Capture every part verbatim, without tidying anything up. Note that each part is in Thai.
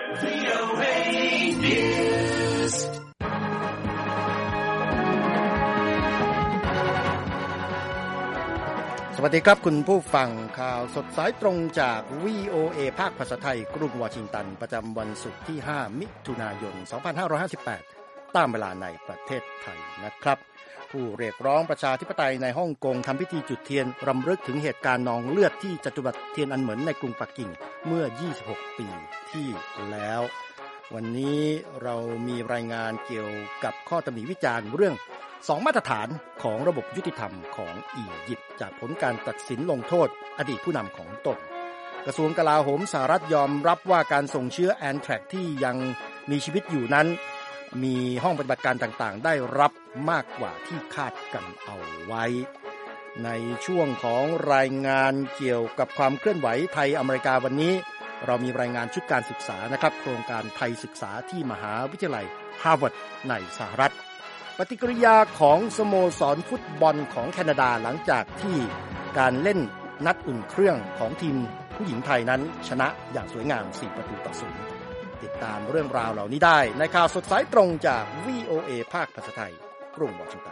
วี โอ เอ Newsสวัสดีครับคุณผู้ฟังข่าวสดสายตรงจาก วี โอ เอ ภาคภาษาไทยกรุงวอชิงตันประจำวันศุกร์ที่ห้ามิถุนายนสองพันห้าร้อยห้าสิบแปดตามเวลาในประเทศไทยนะครับผู้เรียกร้องประชาธิปไตยในฮ่องกงทำพิธีจุดเทียนรำลึกถึงเหตุการณ์นองเลือดที่จตุรัสเทียนอันเหมินในกรุงปักกิ่งเมื่อยี่สิบหกปีที่แล้ววันนี้เรามีรายงานเกี่ยวกับข้อตำหนิวิจารณ์เรื่องสองมาตรฐานของระบบยุติธรรมของอียิปต์จากผลการตัดสินลงโทษอดีตผู้นำของตนกระทรวงกลาโหมสหรัฐยอมรับว่าการส่งเชื้อแอนแทรกที่ยังมีชีวิตอยู่นั้นมีห้องปฏิบัติการต่างๆได้รับมากกว่าที่คาดกันเอาไว้ในช่วงของรายงานเกี่ยวกับความเคลื่อนไหวไทยอเมริกาวันนี้เรามีรายงานชุดการศึกษานะครับโครงการไทยศึกษาที่มหาวิทยาลัยฮาร์วาร์ดในสหรัฐปฏิกิริยาของสโมสรฟุตบอลของแคนาดาหลังจากที่การเล่นนัดอุ่นเครื่องของทีมผู้หญิงไทยนั้นชนะอย่างสวยงามสี่ประตูต่อศูนย์ติดตามเรื่องราวเหล่านี้ได้ในข่าวสดสายตรงจาก วี โอ เอ ภาคภาษาไทยกรุงวอชิงตัน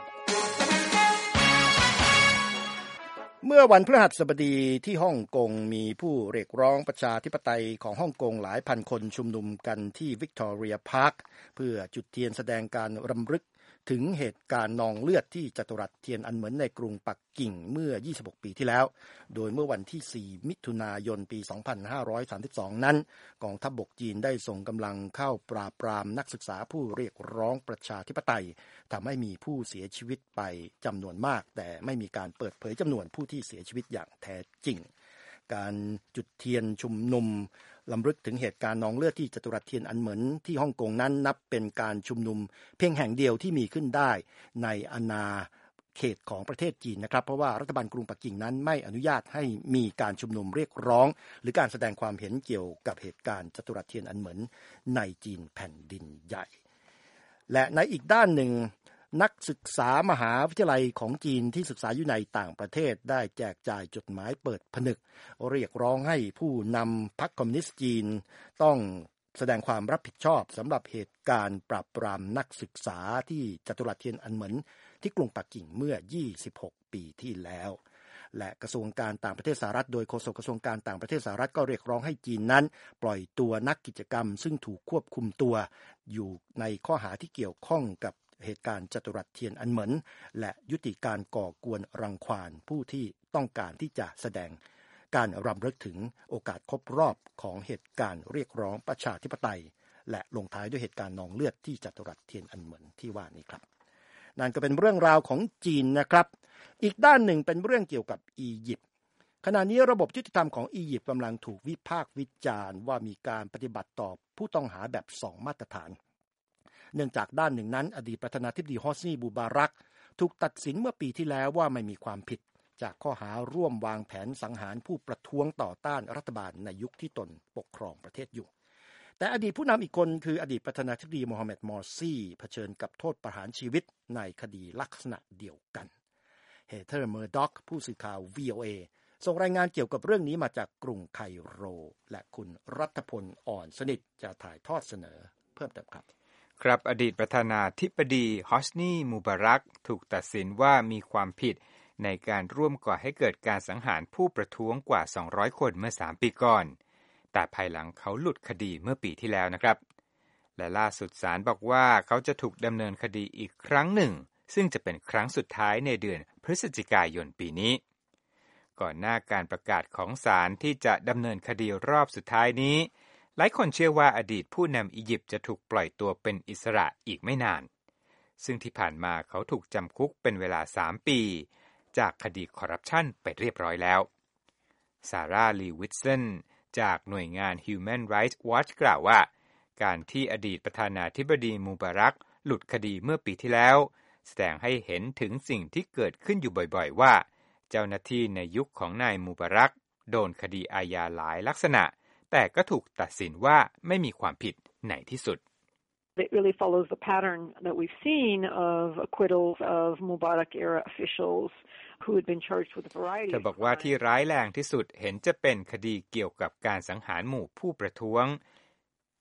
เมื่อวันพฤหัสบดีที่ฮ่องกงมีผู้เรียกร้องประชาธิปไตยของฮ่องกงหลายพันคนชุมนุมกันที่วิกตอเรียพาร์คเพื่อจุดเทียนแสดงการรำลึกถึงเหตุการณ์นองเลือดที่จตุรัสเทียนอันเหมินในกรุงปักกิ่งเมื่อยี่สิบหกปีที่แล้วโดยเมื่อวันที่สี่มิถุนายนปีสองพันห้าร้อยสามสิบสองนั้นกองทัพบกจีนได้ส่งกำลังเข้าปราบปรามนักศึกษาผู้เรียกร้องประชาธิปไตยทำให้มีผู้เสียชีวิตไปจำนวนมากแต่ไม่มีการเปิดเผยจำนวนผู้ที่เสียชีวิตอย่างแท้จริงการจุดเทียนชุมนุมลำลึกถึงเหตุการณ์นองเลือดที่จตุรัสเทียนอันเหมินที่ฮ่องกงนั้นนับเป็นการชุมนุมเพียงแห่งเดียวที่มีขึ้นได้ในอาณาเขตของประเทศจีนนะครับเพราะว่ารัฐบาลกรุงปักกิ่งนั้นไม่อนุญาตให้มีการชุมนุมเรียกร้องหรือการแสดงความเห็นเกี่ยวกับเหตุการณ์จตุรัสเทียนอันเหมินในจีนแผ่นดินใหญ่และในอีกด้านหนึ่งนักศึกษามหาวิทยาลัยของจีนที่ศึกษาอยู่ในต่างประเทศได้แจกจ่ายจดหมายเปิดผนึกเรียกร้องให้ผู้นำพรรคคอมมิวนิสต์จีนต้องแสดงความรับผิดชอบสำหรับเหตุการณ์ปราบปรามนักศึกษาที่จตุรัสเทียนอันเหมินที่กรุงปักกิ่งเมื่อยี่สิบหกปีที่แล้วและกระทรวงการต่างประเทศสหรัฐโดยโฆษกกระทรวงการต่างประเทศสหรัฐก็เรียกร้องให้จีนนั้นปล่อยตัวนักกิจกรรมซึ่งถูกควบคุมตัวอยู่ในข้อหาที่เกี่ยวข้องกับเหตุการณ์จตุรัสเทียนอันเหมินและยุติการก่อกวนรังควานผู้ที่ต้องการที่จะแสดงการรำลึกถึงโอกาสครบรอบของเหตุการณ์เรียกร้องประชาธิปไตยและลงท้ายด้วยเหตุการณ์นองเลือดที่จตุรัสเทียนอันเหมินที่ว่านี้ครับนั่นก็เป็นเรื่องราวของจีนนะครับอีกด้านหนึ่งเป็นเรื่องเกี่ยวกับอียิปต์ขณะนี้ระบบยุติธรรมของอียิปต์กำลังถูกวิพากษ์วิจารณ์ว่ามีการปฏิบัติต่อผู้ต้องหาแบบสองมาตรฐานเนื่องจากด้านหนึ่งนั้นอดีตประธานาธิบดีฮอสนีบูบารักถูกตัดสินเมื่อปีที่แล้วว่าไม่มีความผิดจากข้อหาร่วมวางแผนสังหารผู้ประท้วงต่อต้านรัฐบาลในยุคที่ตนปกครองประเทศอยู่แต่อดีตผู้นำอีกคนคืออดีตประธานาธิบดีโมฮัมเหม็ดมอร์ซีเผชิญกับโทษประหารชีวิตในคดีลักษณะเดียวกันเฮเธอร์เมอร์ด็อกผู้สื่อข่าว วี โอ เอ ส่งรายงานเกี่ยวกับเรื่องนี้มาจากกรุงไคโรและคุณรัฐพลอ่อนสนิทจะถ่ายทอดเสนอเพิ่มเติมครับครับอดีตประธานาธิบดีฮอสนีมูบารักถูกตัดสินว่ามีความผิดในการร่วมก่อให้เกิดการสังหารผู้ประท้วงกว่าสองร้อยคนเมื่อสามปีก่อนแต่ภายหลังเขาหลุดคดีเมื่อปีที่แล้วนะครับและล่าสุดศาลบอกว่าเขาจะถูกดำเนินคดีอีกครั้งหนึ่งซึ่งจะเป็นครั้งสุดท้ายในเดือนพฤศจิกายนปีนี้ก่อนหน้าการประกาศของศาลที่จะดำเนินคดีรอบสุดท้ายนี้หลายคนเชื่อว่าอดีตผู้นำอียิปต์จะถูกปล่อยตัวเป็นอิสระอีกไม่นานซึ่งที่ผ่านมาเขาถูกจำคุกเป็นเวลาสามปีจากคดีคอร์รัปชันไปเรียบร้อยแล้วซาร่าลีวิตสันจากหน่วยงาน Human Rights Watch กล่าวว่าการที่อดีตประธานาธิบดีมูบารักหลุดคดีเมื่อปีที่แล้วแสดงให้เห็นถึงสิ่งที่เกิดขึ้นอยู่บ่อยๆว่าเจ้าหน้าที่ในยุคของนายมูบารักโดนคดีอาญาหลายลักษณะแต่ก็ถูกตัดสินว่าไม่มีความผิดในที่สุด It really follows the pattern that we've seen of acquittals of Mubarak-era officials who had been charged with a variety of crimes. เธอบอกว่าที่ร้ายแรงที่สุดเห็นจะเป็นคดีเกี่ยวกับการสังหารหมู่ผู้ประท้วง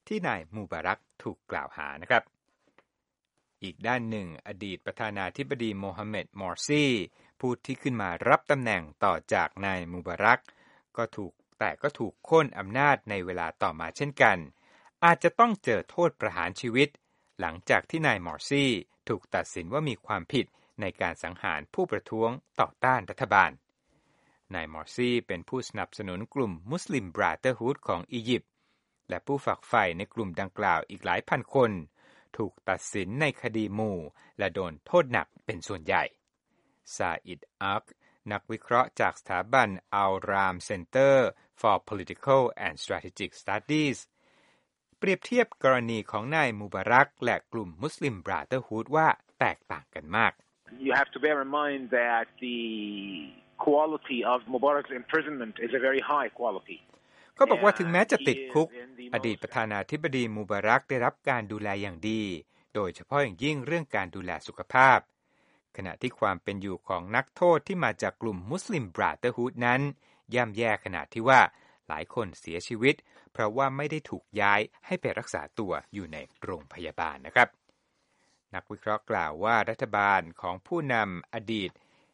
ที่นายมูบารักถูกกล่าวหานะครับอีกด้านหนึ่งอดีตประธานาธิบดีโมฮัมเหม็ด มอร์ซีผู้ที่ขึ้นมารับตำแหน่งต่อจากนายมูบารักก็ถูกแต่ก็ถูกโค่นอำนาจในเวลาต่อมาเช่นกันอาจจะต้องเจอโทษประหารชีวิตหลังจากที่นายมอร์ซีถูกตัดสินว่ามีความผิดในการสังหารผู้ประท้วงต่อต้านรัฐบาลนายมอร์ซีเป็นผู้สนับสนุนกลุ่มมุสลิมบราเธอร์ฮูดของอียิปต์และผู้ฝักใฝ่ในกลุ่มดังกล่าวอีกหลายพันคนถูกตัดสินในคดีหมู่และโดนโทษหนักเป็นส่วนใหญ่ซาอิด อักนักวิเคราะห์จากสถาบัน Al-Ram Center for Political and Strategic Studies เปรียบเทียบกรณีของนายมูบารักและกลุ่มมุสลิมบราเธอร์ฮูดว่าแตกต่างกันมาก You have to bear in mind that the quality of Mubarak's imprisonment is a very high quality ก็บอกว่าถึงแม้จะติดคุกอดีตประธานาธิบดีมูบารักได้รับการดูแลอย่างดีโดยเฉพาะอย่างยิ่งเรื่องการดูแลสุขภาพขณะที่ความเป็นอยู่ของนักโทษที่มาจากกลุ่มมุสลิมบราเธอร์ฮูดนั้นย่ำแย่ขนาดที่ว่าหลายคนเสียชีวิตเพราะว่าไม่ได้ถูกย้ายให้ไปรักษาตัวอยู่ในโรงพยาบาลนะครับนักวิเคราะห์กล่าวว่ารัฐบาลของผู้นำอดีต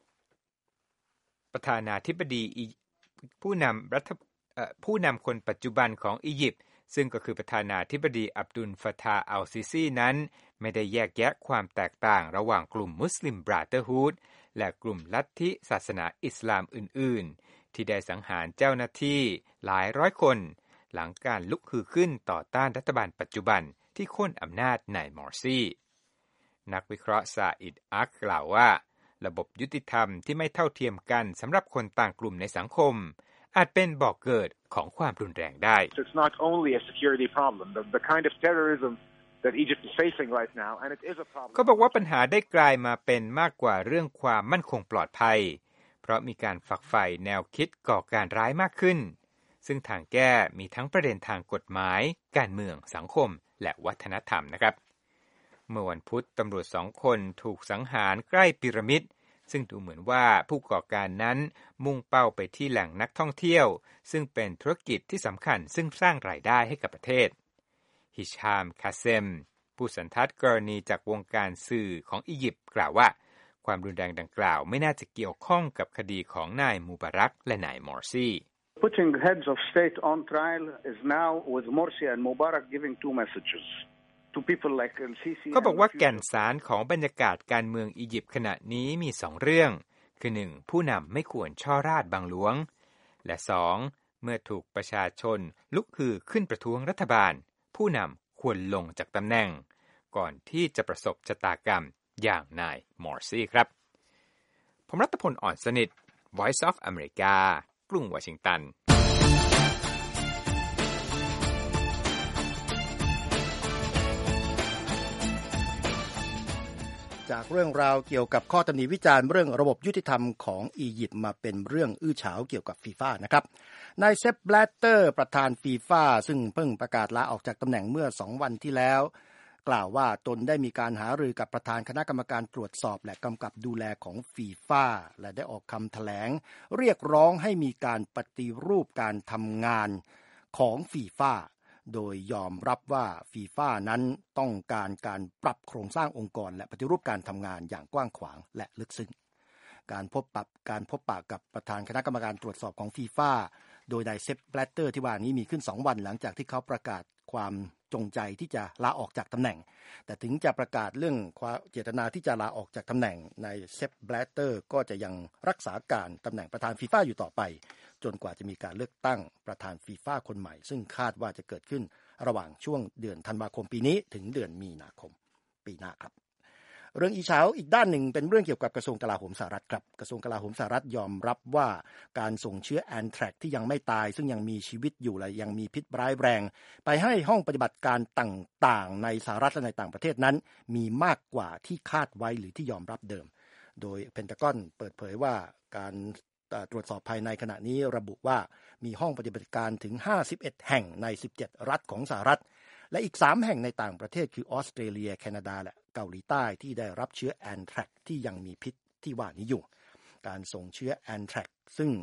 ประธานาธิบดีผู้นำรัฐผู้นำคนปัจจุบันของอียิปต์ซึ่งก็คือประธานาธิบดีอับดุลฟะทาห์ อัลซิซีนั้นไม่ได้แยกแยะความแตกต่างระหว่างกลุ่มมุสลิมบราเธอร์ฮูดและกลุ่มลัทธิศาสนาอิสลามอื่นๆที่ได้สังหารเจ้าหน้าที่หลายร้อยคนหลังการลุกฮือขึ้นต่อต้านรัฐบาลปัจจุบันที่โค่นอำนาจนายมอร์ซีนักวิเคราะห์ซาอิด อักกล่าวว่าระบบยุติธรรมที่ไม่เท่าเทียมกันสำหรับคนต่างกลุ่มในสังคมอาจเป็นบ่อกเกิดของความรุนแรงได้ It's not only a security problem the, the kind of terrorism that Egypt is facing right now and it is a problem ก็บอกว่าปัญหาได้กลายมาเป็นมากกว่าเรื่องความมั่นคงปลอดภัยเพราะมีการฝักใฝ่แนวคิดก่อการร้ายมากขึ้นซึ่งทางแก้มีทั้งประเด็นทางกฎหมายการเมืองสังคมและวัฒนธรรมนะครับเมื่อวันพุธตำรวจสองคนถูกสังหารใกล้พีระมิดซึ่งดูเหมือนว่าผู้ก่อการนั้นมุ่งเป้าไปที่แหล่งนักท่องเที่ยวซึ่งเป็นธุรกิจที่สำคัญซึ่งสร้างรายได้ให้กับประเทศฮิชาม คาเซมผู้สันทัดกรณีจากวงการสื่อของอียิปต์กล่าวว่าความรุนแรงดังกล่าวไม่น่าจะเกี่ยวข้องกับคดีของนายมูบารักและนายมอร์ซี Putting heads of state on trial is now with Morsi and Mubarak giving two messagesเขาบอกว่าแก่นสารของบรรยากาศการเมืองอียิปต์ขณะนี้มีสองเรื่องคือหนึ่งผู้นำไม่ควรช่อราชบังหลวงและสองเมื่อถูกประชาชนลุกฮือขึ้นประท้วงรัฐบาลผู้นำควรลงจากตำแหน่งก่อนที่จะประสบชะตากรรมอย่างนายมอร์ซีครับผมรัตพล อ่อนสนิท Voice of America กรุงวอชิงตันจากเรื่องราวเกี่ยวกับข้อตำหนิวิจารณ์เรื่องระบบยุติธรรมของอียิปต์มาเป็นเรื่องอื้อฉาวเกี่ยวกับฟีฟ่านะครับนายเซป แบลตเตอร์ประธานฟีฟ่าซึ่งเพิ่งประกาศลาออกจากตำแหน่งเมื่อสองวันที่แล้วกล่าวว่าตนได้มีการหารือกับประธานคณะกรรมการตรวจสอบและกำกับดูแลของฟีฟ่าและได้ออกคำแถลงเรียกร้องให้มีการปฏิรูปการทำงานของฟีฟ่าโดยยอมรับว่าฟีฟ่านั้นต้องการการปรับโครงสร้างองค์กรและปฏิรูปการทำงานอย่างกว้างขวางและลึกซึ้งการพบปะการพบปะกับประธานคณะกรรมการตรวจสอบของฟีฟ่าโดยนายเซป แบลตเตอร์ที่ว่านี้มีขึ้นสองวันหลังจากที่เขาประกาศความจงใจที่จะลาออกจากตำแหน่งแต่ถึงจะประกาศเรื่องเจตนาที่จะลาออกจากตำแหน่งนายเซป แบลตเตอร์ก็จะยังรักษาการตำแหน่งประธานฟีฟ่าอยู่ต่อไปจนกว่าจะมีการเลือกตั้งประธานฟีฟ่าคนใหม่ซึ่งคาดว่าจะเกิดขึ้นระหว่างช่วงเดือนธันวาคมปีนี้ถึงเดือนมีนาคมปีหน้าครับเรื่องอีเช้าอีกด้านหนึ่งเป็นเรื่องเกี่ยวกับกระทรวงกลาโหมสหรัฐครับกระทรวงกลาโหมสหรัฐยอมรับว่าการส่งเชื้อแอนแทรกที่ยังไม่ตายซึ่งยังมีชีวิตอยู่และยังมีพิษร้ายแรงไปให้ห้องปฏิบัติการต่างๆในสหรัฐและในต่างประเทศนั้นมีมากกว่าที่คาดไว้หรือที่ยอมรับเดิมโดยเพนทากอนเปิดเผยว่าการตรวจสอบภายในขณะนี้ระบุว่ามีห้องปฏิบัติการถึงห้าสิบเอ็ดแห่งในสิบเจ็ดรัฐของสหรัฐและอีกสามแห่งในต่างประเทศคือออสเตรเลียแคนาดาและเกาหลีใต้ที่ได้รับเชื้อแอนแทรกที่ยังมีพิษที่ว่านี้อยู่การส่งเชื้อแอนแทรกซึ่ง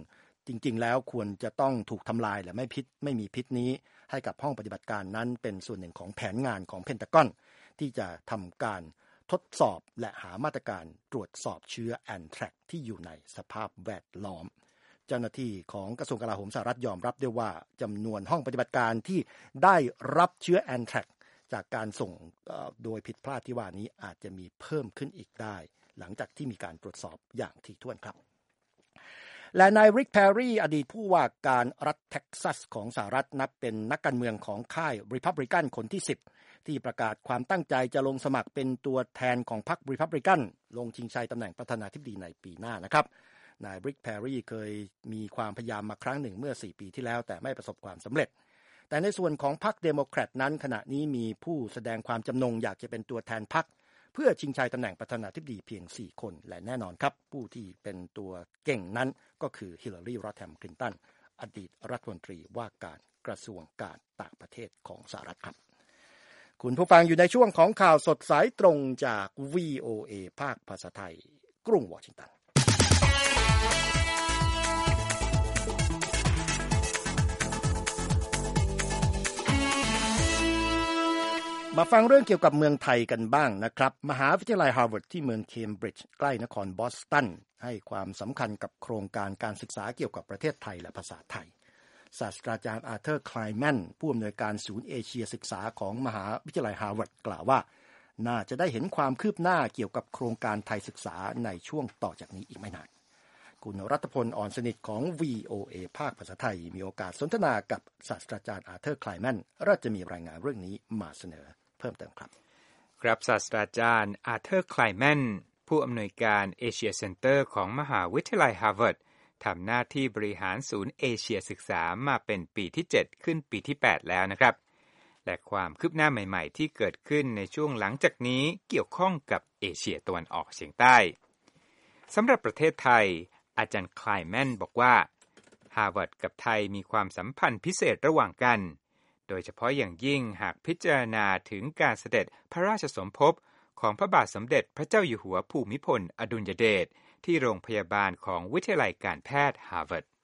จริงๆแล้วควรจะต้องถูกทำลายและไม่พิษไม่มีพิษนี้ให้กับห้องปฏิบัติการนั้นเป็นส่วนหนึ่งของแผนงานของเพนทากอนที่จะทำการทดสอบและหามาตรการตรวจสอบเชื้อแอนแทรกที่อยู่ในสภาพแวดล้อมเจ้าหน้าที่ของกระทรวงกลาโหมสหรัฐยอมรับด้วยว่าจำนวนห้องปฏิบัติการที่ได้รับเชื้อแอนแทรกจากการส่งโดยผิดพลาดที่ว่านี้อาจจะมีเพิ่มขึ้นอีกได้หลังจากที่มีการตรวจสอบอย่างถี่ถ้วนครับและนายริกแพรรี่อดีตผู้ว่าการรัฐเท็กซัสของสหรัฐนับเป็นนักการเมืองของค่ายรีพับลิกันคนที่สิบที่ประกาศความตั้งใจจะลงสมัครเป็นตัวแทนของพรรครีพับลิกันลงชิงชัยตำแหน่งประธานาธิบดีในปีหน้านะครับนายริกแพรรี่เคยมีความพยายามมาครั้งหนึ่งเมื่อสี่ปีที่แล้วแต่ไม่ประสบความสำเร็จแต่ในส่วนของพรรคเดโมแครตนั้นขณะนี้มีผู้แสดงความจำนงอยากจะเป็นตัวแทนพรรคเพื่อชิงชัยตำแหน่งประธานาธิบดีเพียงสี่คนและแน่นอนครับผู้ที่เป็นตัวเก่งนั้นก็คือฮิลลารีรอธแฮมคลินตันอดีตรัฐมนตรีว่าการกระทรวงการต่างประเทศของสหรัฐครับคุณผู้ฟังอยู่ในช่วงของข่าวสดสายตรงจาก วี โอ เอ ภาคภาษาไทยกรุงวอชิงตันมาฟังเรื่องเกี่ยวกับเมืองไทยกันบ้างนะครับมหาวิทยาลัยฮาร์วาร์ดที่เมืองเคมบริดจ์ใกล้นครบอสตันให้ความสำคัญกับโครงการการศึกษาเกี่ยวกับประเทศไทยและภาษาไทยศาสตราจารย์อาร์เธอร์ไคลแมนผู้อำนวยการศูนย์เอเชียศึกษาของมหาวิทยาลัยฮาร์วาร์ดกล่าวว่าน่าจะได้เห็นความคืบหน้าเกี่ยวกับโครงการไทยศึกษาในช่วงต่อจากนี้อีกไม่นานคุณรัตพลอ่อนสนิทของ วี โอ เอ ภาคภาษาไทยมีโอกาสสนทนากับศาสตราจารย์อาร์เธอร์ไคลแมนและจะมีรายงานเรื่องนี้มาเสนอเพิ่มเติมครับครับศาสตราจารย์อาร์เธอร์ไคลแมนผู้อำนวยการเอเชียเซ็นเตอร์ของมหาวิทยาลัยฮาร์วาร์ดทำหน้าที่บริหารศูนย์เอเชียศึกษามาเป็นปีที่เจ็ดขึ้นปีที่แปดแล้วนะครับและความคืบหน้าใหม่ๆที่เกิดขึ้นในช่วงหลังจากนี้เกี่ยวข้องกับเอเชียตะวันออกเฉียงใต้สำหรับประเทศไทยอาจารย์ไคลแมนบอกว่าฮาร์วาร์ดกับไทยมีความสัมพันธ์พิเศษระหว่างกันโดยเฉพาะอย่างยิ่งหากพิจารณาถึงการเสด็จพระราชสมภพของพระบาทสมเด็จพระเจ้าอยู่หัวภูมิพลอดุลยเดชที่โรงพยาบาลของวิทยาลัยการแพทย์ฮาร์วาร์ด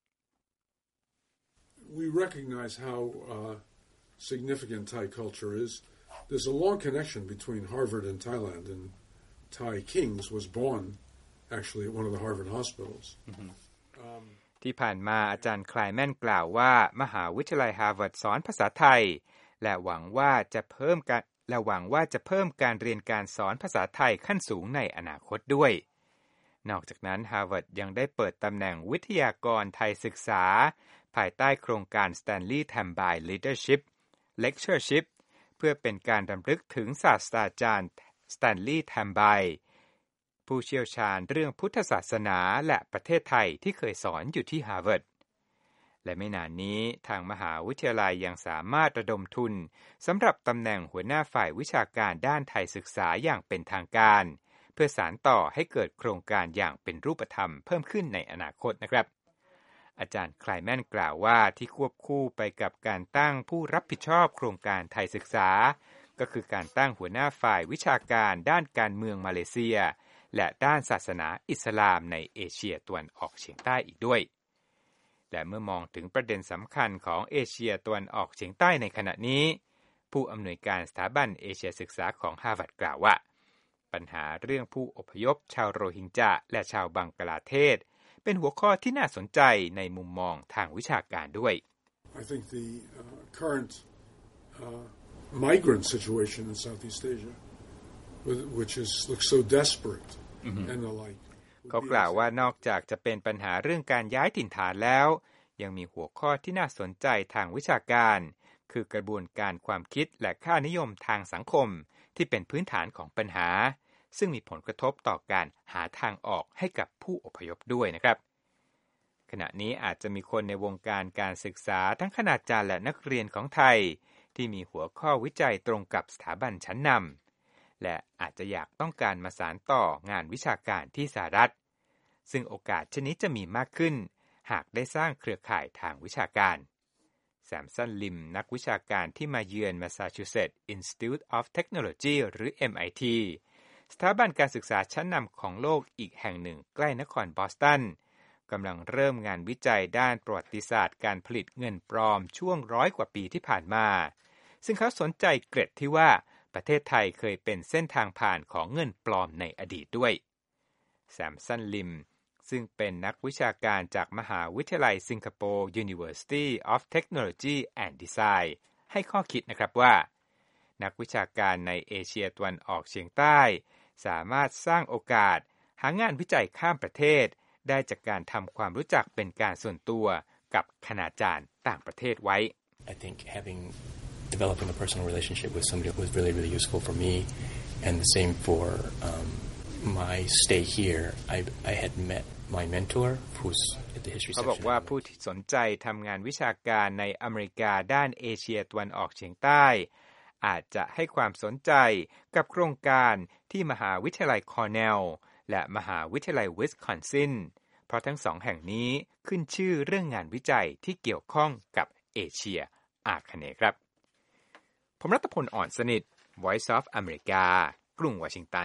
We recognize how uh, significant Thai culture is. There's a long connection between Harvard and Thailand, and Thai Kings was born actually at one of the Harvard hospitals. Mm-hmm. um, ที่ผ่านมาอาจารย์ไคลแมนกล่าวว่ามหาวิทยาลัยฮาร์วาร์ดสอนภาษาไทยและหวังว่าจะเพิ่มการและหวังว่าจะเพิ่มการเรียนการสอนภาษาไทยขั้นสูงในอนาคตด้วยนอกจากนั้นฮาร์วาร์ดยังได้เปิดตำแหน่งวิทยากรไทยศึกษาภายใต้โครงการ Stanley Tambay Leadership Lectureship เพื่อเป็นการรำลึกถึงศาสตราจารย์ Stanley Tambayผู้เชี่ยวชาญเรื่องพุทธศาสนาและประเทศไทยที่เคยสอนอยู่ที่ฮาร์วาร์ดและไม่นานนี้ทางมหาวิทยาลัยยังสามารถระดมทุนสำหรับตำแหน่งหัวหน้าฝ่ายวิชาการด้านไทยศึกษาอย่างเป็นทางการเพื่อสานต่อให้เกิดโครงการอย่างเป็นรูปธรรมเพิ่มขึ้นในอนาคตนะครับอาจารย์ไคลแมนกล่าวว่าที่ควบคู่ไปกับการตั้งผู้รับผิดชอบโครงการไทยศึกษาก็คือการตั้งหัวหน้าฝ่ายวิชาการด้านการเมืองมาเลเซียและด้านศาสนาอิสลามในเอเชียตะวันออกเฉียงใต้อีกด้วยและเมื่อมองถึงประเด็นสำคัญของเอเชียตะวันออกเฉียงใต้ในขณะนี้ผู้อำนวยการสถาบันเอเชียศึกษาของฮาร์วาร์ดกล่าวว่าปัญหาเรื่องผู้อพยพชาวโรฮิงญาและชาวบังกลาเทศเป็นหัวข้อที่น่าสนใจในมุมมองทางวิชาการด้วย I think the uh, current uh, migrant situation in Southeast Asia which is looks so desperate mm-hmm. and the likeเขากล่าวว่านอกจากจะเป็นปัญหาเรื่องการย้ายถิ่นฐานแล้วยังมีหัวข้อที่น่าสนใจทางวิชาการคือกระบวนการความคิดและค่านิยมทางสังคมที่เป็นพื้นฐานของปัญหาซึ่งมีผลกระทบต่อการหาทางออกให้กับผู้อพยพด้วยนะครับขณะนี้อาจจะมีคนในวงการการศึกษาทั้งคณาจารย์และนักเรียนของไทยที่มีหัวข้อวิจัยตรงกับสถาบันชั้นนำและอาจจะอยากต้องการมาสานต่องานวิชาการที่สหรัฐซึ่งโอกาสชนิดจะมีมากขึ้นหากได้สร้างเครือข่ายทางวิชาการแซมสันลิมนักวิชาการที่มาเยือน Massachusetts Institute of Technology หรือ เอ็ม ไอ ที สถาบันการศึกษาชั้นนำของโลกอีกแห่งหนึ่งใกล้นครบอสตันกำลังเริ่มงานวิจัยด้านประวัติศาสตร์การผลิตเงินปลอมช่วงร้อยกว่าปีที่ผ่านมาซึ่งเขาสนใจเกร็ดที่ว่าประเทศไทยเคยเป็นเส้นทางผ่านของเงินปลอมในอดีตด้วยแซมสันลิมซึ่งเป็นนักวิชาการจากมหาวิทยาลัยสิงคโปร์ University of Technology and Design ให้ข้อคิดนะครับว่านักวิชาการในเอเชียตะวันออกเฉียงใต้สามารถสร้างโอกาสหางานวิจัยข้ามประเทศได้จากการทำความรู้จักเป็นการส่วนตัวกับคณาจารย์ต่างประเทศไว้ I think having developing a personal relationship with somebody was really really useful for me and the same for um, my stay here I I had met my mentor who's at the history section เขาบอกว่าผู้ที่สนใจทำงานวิชาการในอเมริกาด้านเอเชียตะวันออกเฉียงใต้อาจจะให้ความสนใจกับโครงการที่มหาวิทยาลัยคอร์เนลและมหาวิทยาลัยวิสคอนซินเพราะทั้งสองแห่งนี้ขึ้นชื่อเรื่องงานวิจัยที่เกี่ยวข้องกับเอเชียอาคเนย์ครับผมรัตพลอ่อนสนิท Voice of America กรุงวอชิงตัน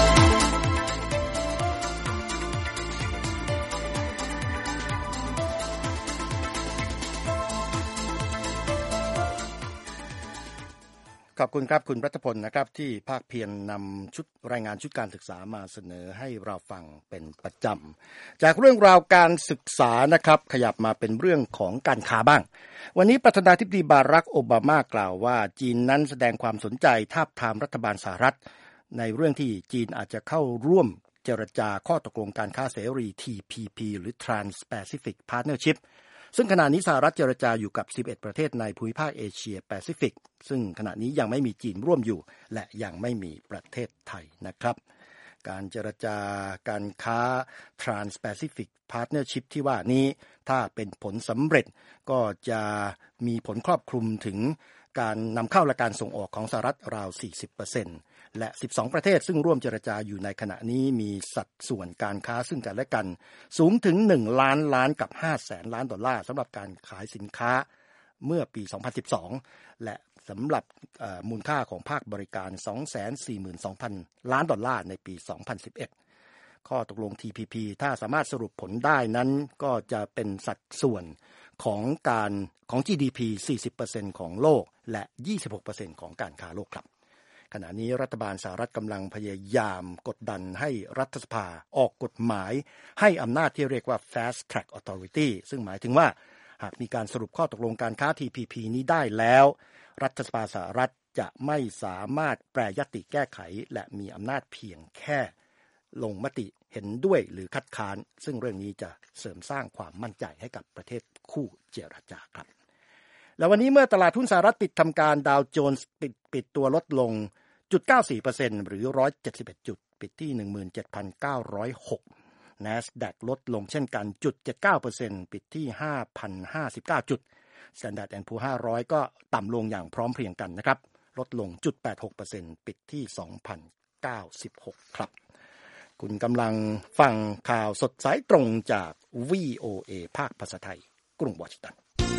ขอบคุณครับคุณรัตพลนะครับที่ภาคเพียรนำชุดรายงานชุดการศึกษามาเสนอให้เราฟังเป็นประจำจากเรื่องราวการศึกษานะครับขยับมาเป็นเรื่องของการค้าบ้างวันนี้ประธานาธิบดีบารักโอบามากล่าวว่าจีนนั้นแสดงความสนใจทาบทามรัฐบาลสหรัฐในเรื่องที่จีนอาจจะเข้าร่วมเจรจาข้อตกลงการค้าเสรี ที พี พี หรือ Trans-Pacific Partnershipซึ่งขณะนี้สหรัฐเจรจาอยู่กับสิบเอ็ดประเทศในภูมิภาคเอเชียแปซิฟิกซึ่งขณะนี้ยังไม่มีจีนร่วมอยู่และยังไม่มีประเทศไทยนะครับการเจรจาการค้า Trans-Pacific Partnership ที่ว่านี้ถ้าเป็นผลสำเร็จก็จะมีผลครอบคลุมถึงการนำเข้าและการส่งออกของสหรัฐราว สี่สิบเปอร์เซ็นต์ และสิบสองประเทศซึ่งร่วมเจรจาอยู่ในขณะนี้มีสัดส่วนการค้าซึ่งกันและกันสูงถึงหนึ่งล้านล้านกับห้าแสนล้านดอลลาร์สำหรับการขายสินค้าเมื่อปีสองพันสิบสองและสำหรับมูลค่าของภาคบริการ สองแสนสี่หมื่นสองพัน ล้านดอลลาร์ในปีสองพันสิบเอ็ดข้อตกลง ที พี พี ถ้าสามารถสรุปผลได้นั้นก็จะเป็นสัดส่วนของการของ จี ดี พี สี่สิบเปอร์เซ็นต์ ของโลกและ ยี่สิบหกเปอร์เซ็นต์ ของการค้าโลกครับขณะนี้รัฐบาลสหรัฐกำลังพยายามกดดันให้รัฐสภาออกกฎหมายให้อำนาจที่เรียกว่า Fast Track Authority ซึ่งหมายถึงว่าหากมีการสรุปข้อตกลงการค้า ที พี พี นี้ได้แล้วรัฐสภาสหรัฐจะไม่สามารถแปรยติแก้ไขและมีอำนาจเพียงแค่ลงมติเห็นด้วยหรือคัดค้านซึ่งเรื่องนี้จะเสริมสร้างความมั่นใจให้กับประเทศคู่เจรจาครับแล้ววันนี้เมื่อตลาดหุ้นสหรัฐปิดทำการดาวโจนส์ปิดปิดตัวลดลง ศูนย์จุดเก้าสี่เปอร์เซ็นต์ หรือ หนึ่งร้อยเจ็ดสิบเอ็ด จุดปิดที่ หนึ่งหมื่นเจ็ดพันเก้าร้อยหก NASDAQ ลดลงเช่นกัน ศูนย์จุดเจ็ดเก้าเปอร์เซ็นต์ ปิดที่ ห้าพันห้าสิบเก้า จุด Standard แอนด์ Poor's ห้าร้อยก็ต่ำลงอย่างพร้อมเพรียงกันนะครับลดลง ศูนย์จุดแปดหกเปอร์เซ็นต์ ปิดที่ สองพันเก้าสิบหก ครับคุณกำลังฟังข่าวสดสายตรงจาก วี โอ เอ ภาคภาษาไทยกรุงวอชิงตัน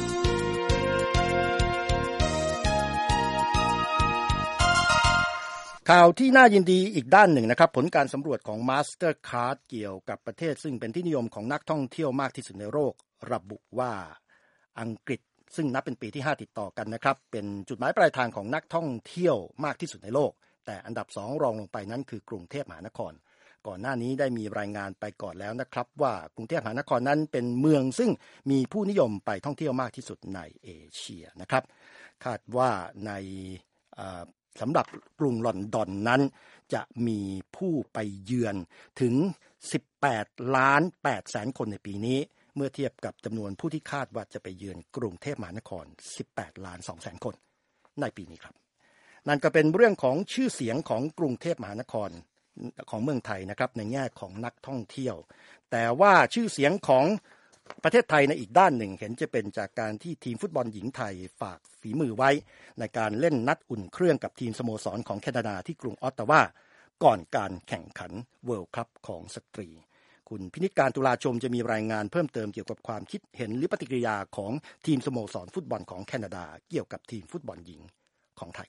ข่าวที่น่ายินดีอีกด้านหนึ่งนะครับผลการสำรวจของ Mastercard เกี่ยวกับประเทศซึ่งเป็นที่นิยมของนักท่องเที่ยวมากที่สุดในโลกระบุว่าอังกฤษซึ่งนับเป็นปีที่ห้าติดต่อกันนะครับเป็นจุดหมายปลายทางของนักท่องเที่ยวมากที่สุดในโลกแต่อันดับสองรองลงไปนั้นคือกรุงเทพมหานครก่อนหน้านี้ได้มีรายงานไปก่อนแล้วนะครับว่ากรุงเทพมหานครนั้นเป็นเมืองซึ่งมีผู้นิยมไปท่องเที่ยวมากที่สุดในเอเชียนะครับคาดว่าในสำหรับกรุงลอนดอนนั้นจะมีผู้ไปเยือนถึงสิบแปดล้านแปดแสนคนในปีนี้เมื่อเทียบกับจำนวนผู้ที่คาดว่าจะไปเยือนกรุงเทพมหานครสิบแปดล้านสองแสนคนในปีนี้ครับนั่นก็เป็นเรื่องของชื่อเสียงของกรุงเทพมหานครของเมืองไทยนะครับในแง่ของนักท่องเที่ยวแต่ว่าชื่อเสียงของประเทศไทยในอีกด้านหนึ่งเห็นจะเป็นจากการที่ทีมฟุตบอลหญิงไทยฝากฝีมือไว้ในการเล่นนัดอุ่นเครื่องกับทีมสโมสรของแคนาดาที่กรุงออตตาวาก่อนการแข่งขันเวิลด์คัพของสตรีคุณพินิจการตุลาชมจะมีรายงานเพิ่มเติมเกี่ยวกับความคิดเห็นหรือปฏิกิริยาของทีมสโมสรฟุตบอลของแคนาดาเกี่ยวกับทีมฟุตบอลหญิงของไทยครับ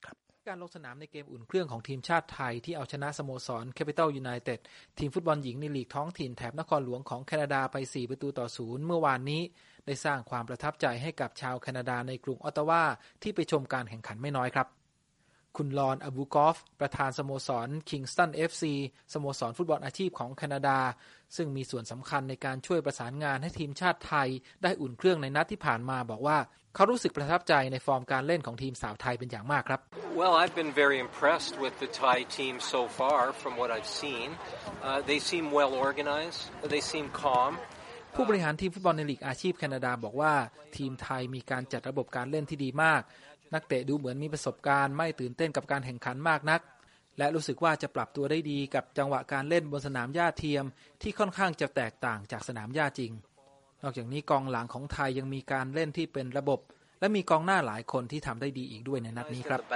การลงสนามในเกมอุ่นเครื่องของทีมชาติไทยที่เอาชนะสโมสร Capital United ทีมฟุตบอลหญิงในลีกท้องถิ่นแถบนครหลวงของแคนาดาไปสี่ประตูต่อศูนย์เมื่อวานนี้ได้สร้างความประทับใจให้กับชาวแคนาดาในกรุงออตตาวาที่ไปชมการแข่งขันไม่น้อยครับคุณลอนอบูกอฟประธานสโมสร Kingston เอฟ ซี สโมสรฟุตบอลอาชีพของแคนาดาซึ่งมีส่วนสำคัญในการช่วยประสานงานให้ทีมชาติไทยได้อุ่นเครื่องในนัดที่ผ่านมาบอกว่าเขารู้สึกประทับใจในฟอร์มการเล่นของทีมสาวไทยเป็นอย่างมากครับ Well, I've been very impressed with the Thai team so far from what I've seen. Uh, they seem well organized. They seem calm. ผู้บริหารทีมฟุตบอลในลีกอาชีพแคนาดาบอกว่าทีมไทยมีการจัดระบบการเล่นที่ดีมากนักเตะดูเหมือนมีประสบการณ์ไม่ตื่นเต้นกับการแข่งขันมากนักและรู้สึกว่าจะปรับตัวได้ดีกับจังหวะการเล่นบนสนามหญ้าเทียมที่ค่อนข้างจะแตกต่างจากสนามหญ้าจริงนอกจากนี้กองหลังของไทยยังมีการเล่นที่เป็นระบบและมีกองหน้าหลายคนที่ทำได้ดีอีกด้วยในนัดนี้ครับ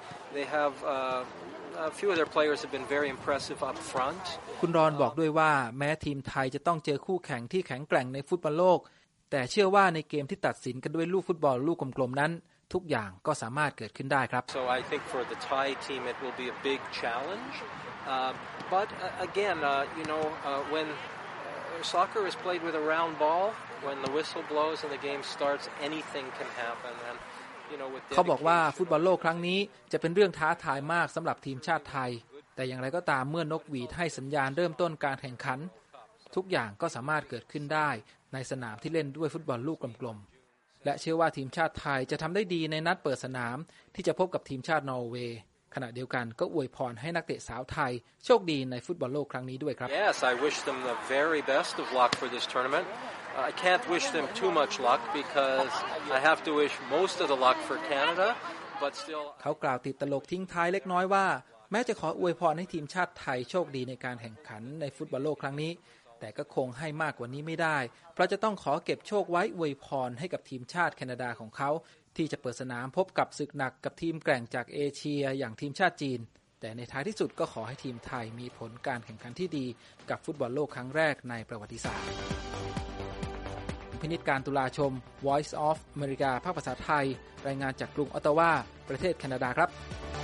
คุณรอนบอกด้วยว่าแม้ทีมไทยจะต้องเจอคู่แข่งที่แข็งแกร่งในฟุตบอลโลกแต่เชื่อว่าในเกมที่ตัดสินกันด้วยลูกฟุตบอลลูกกลมๆนั้นทุกอย่างก็สามารถเกิดขึ้นได้ครับ So I think for the Thai team it will be a big challenge. Uh, but uh, again, uh, you know, uh, when uh, soccer is played with a round ball, when the whistle blows and the game starts, anything can happen. And you know, with เขาบอกว่าฟุตบอลโลกครั้งนี้จะเป็นเรื่องท้าทายมากสำหรับทีมชาติไทยแต่อย่างไรก็ตามเมื่อนกหวีดให้สัญญาณเริ่มต้นการแข่งขันทุกอย่างก็สามารถเกิดขึ้นได้ในสนามที่เล่นด้วยฟุตบอลลูกกลมๆและเชื่อว่าทีมชาติไทยจะทำได้ดีในนัดเปิดสนามที่จะพบกับทีมชาตินอร์เวย์ขณะเดียวกันก็อวยพรให้นักเตะสาวไทยโชคดีในฟุตบอลโลกครั้งนี้ด้วยครับ Yes, I wish them the very best of luck for this tournament. I can't wish them too much luck because I have to wish most of the luck for Canada, but still เขากล่าวติดตลกทิ้งท้ายเล็กน้อยว่าแม้จะขออวยพรให้ทีมชาติไทยโชคดีในการแข่งขันในฟุตบอลโลกครั้งนี้แต่ก็คงให้มากกว่านี้ไม่ได้เพราะจะต้องขอเก็บโชคไว้อวยพรให้กับทีมชาติแคนาดาของเขาที่จะเปิดสนามพบกับศึกหนักกับทีมแกร่งจากเอเชียอย่างทีมชาติจีนแต่ในท้ายที่สุดก็ขอให้ทีมไทยมีผลการแข่งขันที่ดีกับฟุตบอลโลกครั้งแรกในประวัติศาสตร์พินิจการตุลาชม Voice of America ภาคภาษาไทยรายงานจากกรุงออตตาวาประเทศแคนาดาครับ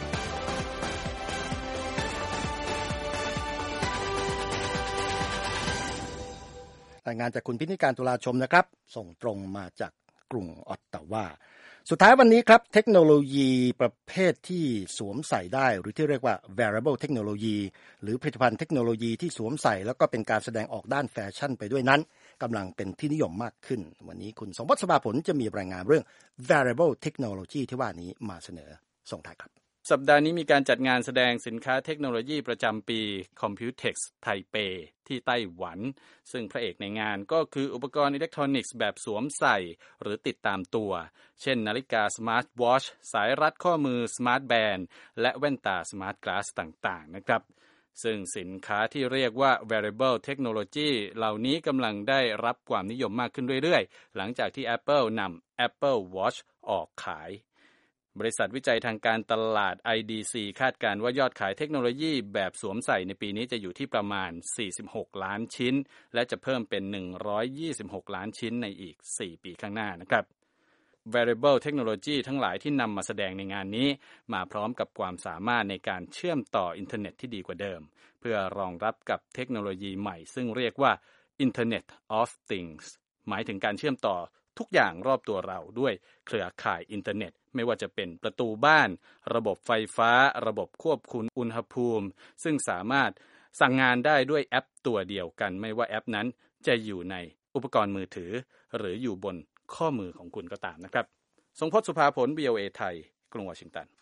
รายงานจากคุณพินิจการตุลาชมนะครับส่งตรงมาจากกรุงออตตาวาสุดท้ายวันนี้ครับเทคโนโลยีประเภทที่สวมใส่ได้หรือที่เรียกว่า wearable technology หรือผลิตภัณฑ์เทคโนโลยีที่สวมใส่แล้วก็เป็นการแสดงออกด้านแฟชั่นไปด้วยนั้นกำลังเป็นที่นิยมมากขึ้นวันนี้คุณสมบัติสภาผลจะมีรายงานเรื่อง wearable technology ที่ว่านี้มาเสนอส่งท้ายครับสัปดาห์นี้มีการจัดงานแสดงสินค้าเทคโนโลยีประจำปี Computex ไทเปที่ไต้หวันซึ่งพระเอกในงานก็คืออุปกรณ์อิเล็กทรอนิกส์แบบสวมใส่หรือติดตามตัวเช่นนาฬิกาสมาร์ทวอชสายรัดข้อมือสมาร์ทแบนด์และแว่นตาสมาร์ทกลาสต่างๆนะครับซึ่งสินค้าที่เรียกว่า wearable technology เหล่านี้กำลังได้รับความนิยมมากขึ้นเรื่อยๆหลังจากที่ Apple นำ Apple Watch ออกขายบริษัทวิจัยทางการตลาด ไอ ดี ซี คาดการณ์ว่ายอดขายเทคโนโลยีแบบสวมใส่ในปีนี้จะอยู่ที่ประมาณสี่สิบหกล้านชิ้นและจะเพิ่มเป็นหนึ่งร้อยยี่สิบหกล้านชิ้นในอีกสี่ปีข้างหน้านะครับ wearable technology ทั้งหลายที่นำมาแสดงในงานนี้มาพร้อมกับความสามารถในการเชื่อมต่ออินเทอร์เน็ตที่ดีกว่าเดิมเพื่อรองรับกับเทคโนโลยีใหม่ซึ่งเรียกว่า Internet of Things หมายถึงการเชื่อมต่อทุกอย่างรอบตัวเราด้วยเครือข่ายอินเทอร์เน็ตไม่ว่าจะเป็นประตูบ้านระบบไฟฟ้าระบบควบคุมอุณหภูมิซึ่งสามารถสั่งงานได้ด้วยแอปตัวเดียวกันไม่ว่าแอปนั้นจะอยู่ในอุปกรณ์มือถือหรืออยู่บนข้อมือของคุณก็ตามนะครับทรงพจน์สุภาผล วี โอ เอ ไทยกรุงวอชิงตัน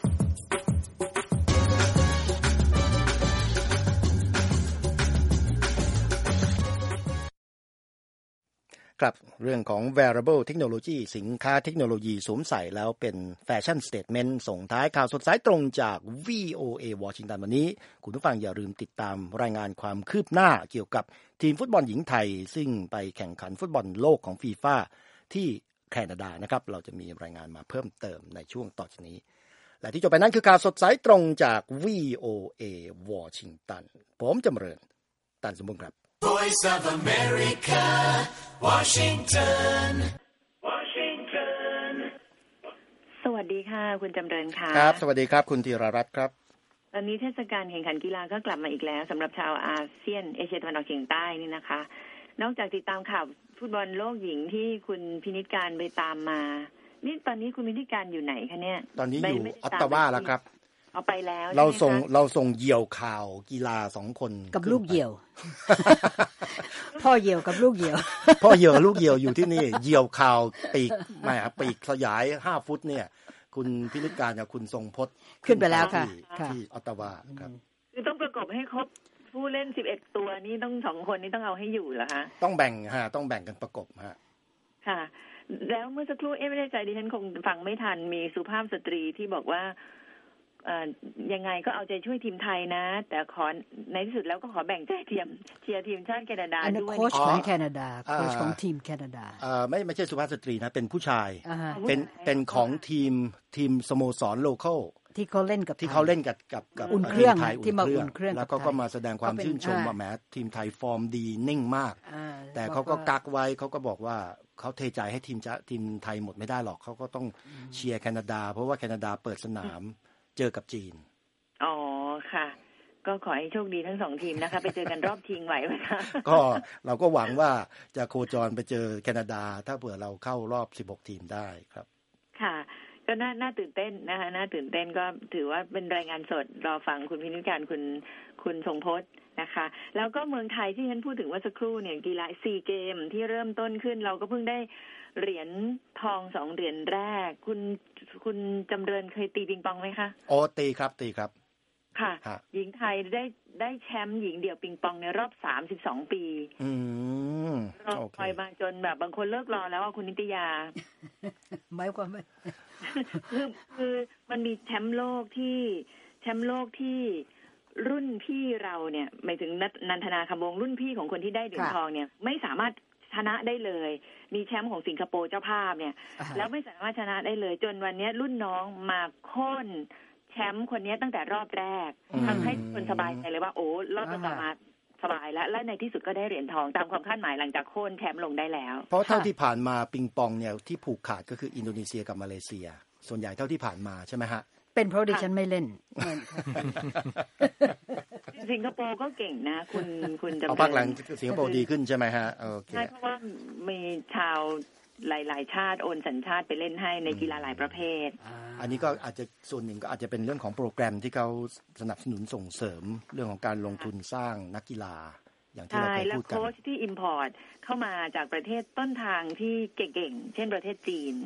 ครับเรื่องของ wearable technology สินค้าเทคโนโลยีสวมใส่แล้วเป็นแฟชั่นสเตทเมนต์ส่งท้ายข่าวสดสายตรงจาก วี โอ เอ วอชิงตันวันนี้คุณผู้ฟังอย่าลืมติดตามรายงานความคืบหน้าเกี่ยวกับทีมฟุตบอลหญิงไทยซึ่งไปแข่งขันฟุตบอลโลกของฟีฟ่าที่แคนาดานะครับเราจะมีรายงานมาเพิ่มเติมในช่วงต่อจากนี้และที่จบไปนั้นคือข่าวสดสายตรงจาก วี โอ เอ วอชิงตันผมจำเริญตันสมบูรณ์ครับ Voice of America, Washington, Washington. สวัสวัสดีค่ะคุณจำเริญค่ะครับสวัสดีครับคุณธีรรัตน์ครับตอนนี้เทศกาลแข่งขันกีฬาก็กลับมาอีกแล้วสำหรับชาวอาเซียนเอเชียตะวันออกเฉียงใต้นี่นะคะนอกจากติดตามข่าวฟุตบอลโลกหญิงที่คุณพินิจการไปตามมานี่ตอนนี้คุณพินิจการอยู่ไหนคะเนี่ยตอนนี้อยู่ออตตาวาแล้วครับเอาไปแล้วเราส่งเราส่งเหยี่ยวข่าวกีฬาสองคนกับลูกเหยี่ยว พ่อเหยี่ยวกับลูกเหยี่ยวพ่อเหยี่ยวลูกเหยี่ยวอยู่ที่นี่เหยี่ยวข่าวปีกไม่ครับปีกขยายห้าฟุตเนี่ยคุณพินิจการกับคุณทรงพจน์ขึ้นไปแล้วค่ะที่ออตตาวาครับคือต้องประกบให้ครบผู้เล่นสิบเอ็ดตัวนี้ต้องสองคนนี้ต้องเอาให้อยู่เหรอคะต้องแบ่งฮะต้องแบ่งกันประกบฮะค่ะแล้วเมื่อสักครู่เอ๊ะไม่ได้ใจดิฉันคงฟังไม่ทันมีสุภาพสตรีที่บอกว่ายังไงก็เอาใจช่วยทีมไทยนะแต่ขอในที่สุดแล้วก็ขอแบ่งใจเทียมเชียร์ทีมชาติแคนาดาด้วยโค้ชของแคนาดาโค้ชของทีมแคนาดาเอ่อไม่ไม่ใช่สุภาพสตรีนะเป็นผู้ชายเป็นเป็นของทีมทีมสโมสรโลคอลที่เขาเล่นกับที่เขาเล่นกับกับกับอุ่นเครื่องที่มาอุ่นเครื่องแล้วก็ก็มาแสดงความชื่นชมว่าแหมทีมไทยฟอร์มดีนิ่งมากแต่เขาก็กักไว้เขาก็บอกว่าเขาเทใจให้ทีมจะทีมไทยหมดไม่ได้หรอกเขาก็ต้องเชียร์แคนาดาเพราะว่าแคนาดาเปิดสนามเจอกับจีนอ๋อค่ะก็ขอให้โชคดีทั้งสองทีมนะคะไปเจอกันรอบชิงไหวไหมคะก็เราก็หวังว่าจะโคจรไปเจอแคนาดาถ้าเผื่อเราเข้ารอบสิบหกทีมได้ครับค่ะก็น่าน่าตื่นเต้นนะคะน่าตื่นเต้นก็ถือว่าเป็นรายงานสดรอฟังคุณพินิจการคุณคุณทรงพจน์นะคะแล้วก็เมืองไทยที่ฉันพูดถึงว่าสักครู่เนี่ยกีฬาซีเกมที่เริ่มต้นขึ้นเราก็เพิ่งได้เหรียญทองสองเหรียญแรกคุณคุณจำเริญเคยตีปิงปองไหมคะโอ้ตีครับตีครับค่ะหญิงไทยได้ได้แชมป์หญิงเดี่ยวปิงปองในรอบสามสิบสองปีอืมรอคอยมาจนแบบบางคนเลิกรอแล้วว่าคุณนิตยาหมายความว่าคือคือมันมีแชมป์โลกที่แชมป์โลกที่รุ่นพี่เราเนี่ยหมายถึงนันทนาคำวงรุ่นพี่ของคนที่ได้เหรียญทองเนี่ยไม่สามารถชนะได้เลยมีแชมป์ของสิงคโปร์เจ้าภาพเนี่ยแล้วไม่สามารถชนะได้เลยจนวันนี้รุ่นน้องมาโค่นแชมป์คนนี้ตั้งแต่รอบแรกทำให้คนสบายใจเลยว่าโอ้รอบต่อมาสบายแล้วและในที่สุดก็ได้เหรียญทองตามความคาดหมายหลังจากโค่นแชมป์ลงได้แล้วเพราะเท่าที่ผ่านมาปิงปองเนี่ยที่ผูกขาดก็คืออินโดนีเซียกับมาเลเซียส่วนใหญ่เท่าที่ผ่านมาใช่ไหมฮะเป็นเพราะดิฉันไม่เล่นสิงคโปร์ก็เก่งนะคุณคุณจำเอาพักหลังสิงคโปร์ดีขึ้นใช่ไหมฮะโอเคใช่เพราะว่ามีชาวหลายๆชาติโอนสัญชาติไปเล่นให้ในกีฬาหลายประเภทอันนี้ก็อาจจะส่วนหนึ่งก็อาจจะเป็นเรื่องของโปรแกรมที่เขาสนับสนุนส่งเสริมเรื่องของการลงทุนสร้างนักกีฬาอย่างที่เราเคยพูดกันแล้วโค้ชที่อิมพอร์ตเข้ามาจากประเทศต้นทางที่เก่งๆเช่นประเทศจีน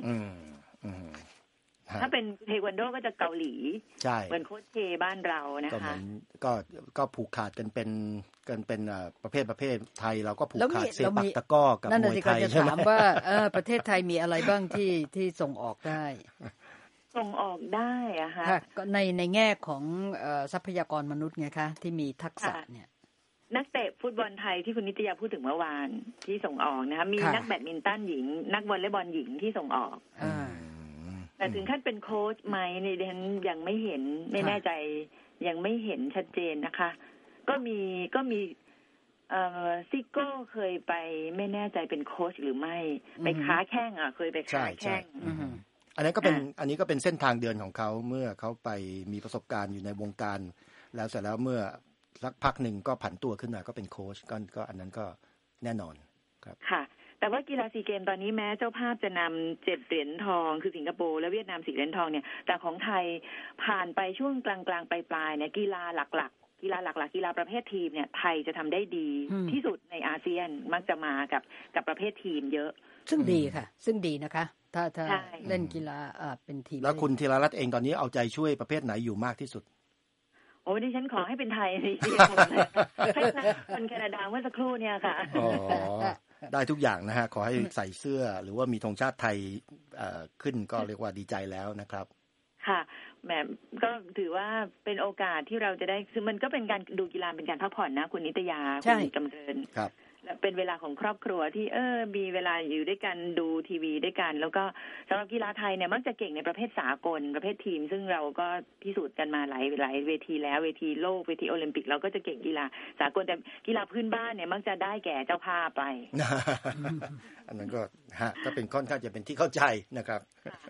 ถ้าเป็นเทควันโดก็จะเกาหลีใช่เหมือนโค้ชเชบ้านเรานะคะก็ก็ผูกขาดกันเป็นกันเป็นประเภทประเภทไทยเราก็ผูกขาดเซปักตะก้อกับมวยไทยใช่ไหมถามว่าประเทศไทยมีอะไรบ้างที่ที่ส่งออกได้ส่งออกได้อะค่ะในในแง่ของทรัพยากรมนุษย์ไงคะที่มีทักษะเนี่ยนักเตะฟุตบอลไทยที่คุณนิตยาพูดถึงเมื่อวานที่ส่งออกนะคะมีนักแบดมินตันหญิงนักวอลเลย์บอลหญิงที่ส่งออกแต่ถึงขั้นเป็นโค้ชไหมในดิฉันยังไม่เห็นไม่แน่ใจยังไม่เห็นชัดเจนนะคะก็มีก็มีเอ่อซิโก้เคยไปไม่แน่ใจเป็นโค้ชหรือไม่ไปค้าแข้งอ่ะเคยไปค้าแข้งอันนั้นก็เป็นอันนี้ก็เป็นเส้นทางเดินของเขาเมื่อเขาไปมีประสบการณ์อยู่ในวงการแล้วเสร็จแล้วเมื่อสักพักหนึ่งก็ผันตัวขึ้นมาก็เป็นโค้ชก็ก็อันนั้นก็แน่นอนครับค่ะแต่ว่ากีฬาซีเกมตอนนี้แม้เจ้าภาพจะนำเจ็ดเหรียญทองคือสิงคโปร์และเวียดนามสี่เหรียญทองเนี่ยแต่ของไทยผ่านไปช่วงกลางๆปลายๆเนี่ยกีฬาหลักๆกีฬาหลักๆกีฬาประเภททีมเนี่ยไทยจะทำได้ดีที่สุดในอาเซียนมักจะมากับกับประเภททีมเยอะซึ่งดีค่ะซึ่งดีนะคะถ้าถ้าเล่นกีฬาเป็นทีมแล้วคุณธีรรัตน์เองตอนนี้เอาใจช่วยประเภทไหนอยู่มากที่สุดโอ้ดิฉันขอให้เป็นไทยสิให้คนแคนาดาเมื่อสักครู่เนี่ยค่ะอ๋อได้ทุกอย่างนะฮะขอให้ใส่เสื้อหรือว่ามีธงชาติไทยขึ้นก็เรียกว่าดีใจแล้วนะครับค่ะแหมก็ถือว่าเป็นโอกาสที่เราจะได้คือมันก็เป็นการดูกีฬาเป็นการพักผ่อนนะคุณนิตยาคุณจำเริญครับเป็นเวลาของครอบครัวที่เออมีเวลาอยู่ด้วยกันดูทีวีด้วยกันแล้วก็สำหรับกีฬาไทยเนี่ยมักจะเก่งในประเภทสากลประเภททีมซึ่งเราก็พิสูจน์กันมาหลายหลายเวทีแล้วเวทีโลกเวทีโอลิมปิกเราก็จะเก่งกีฬาสากลแต่กีฬาพื้นบ้านเนี่ยมักจะได้แก่เจ้าภาพไปอันนั้นก็ฮะก็เป็นค่อนข้างจะเป็นที่เข้าใจนะครับ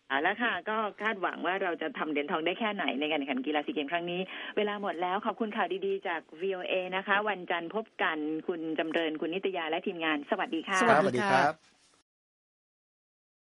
เอาละค่ะก็คาดหวังว่าเราจะทำเหรียญทองได้แค่ไหนในการแข่งขันกีฬาซีเกมส์ครั้งนี้เวลาหมดแล้วขอบคุณข่าวดีๆจาก วี โอ เอ นะคะวันจันทร์พบกันคุณจำเริญคุณนิตยาและทีมงานสวัสดีค่ะสวัสดีครับ